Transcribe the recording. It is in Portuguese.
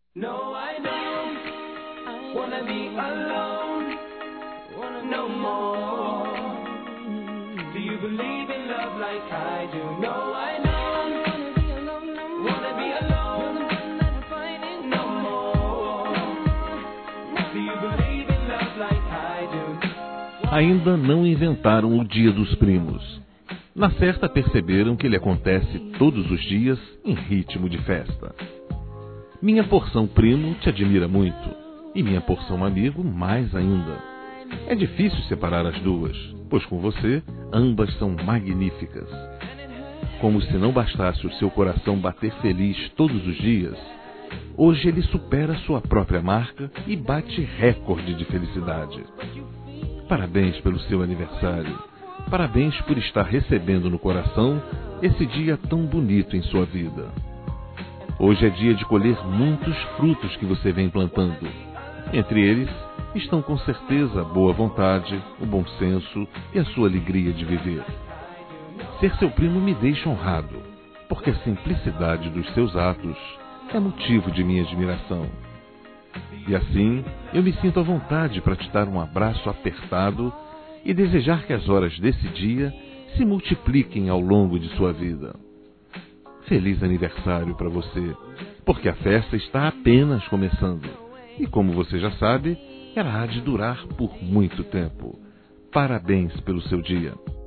No, I don't wanna be alone no more. Do you believe in love like I do? No, I don't wanna be alone no more. Do you believe in love like I do? Ainda não inventaram o Dia dos Primos. Na certa perceberam que ele acontece todos os dias em ritmo de festa. Minha porção primo te admira muito, e minha porção amigo mais ainda. É difícil separar as duas, pois com você ambas são magníficas. Como se não bastasse o seu coração bater feliz todos os dias, hoje ele supera sua própria marca e bate recorde de felicidade. Parabéns pelo seu aniversário. Parabéns por estar recebendo no coração esse dia tão bonito em sua vida. Hoje é dia de colher muitos frutos que você vem plantando. Entre eles estão com certeza a boa vontade, o bom senso e a sua alegria de viver. Ser seu primo me deixa honrado, porque a simplicidade dos seus atos é motivo de minha admiração. E assim, eu me sinto à vontade para te dar um abraço apertado e desejar que as horas desse dia se multipliquem ao longo de sua vida. Feliz aniversário para você, porque a festa está apenas começando. E como você já sabe, ela há de durar por muito tempo. Parabéns pelo seu dia.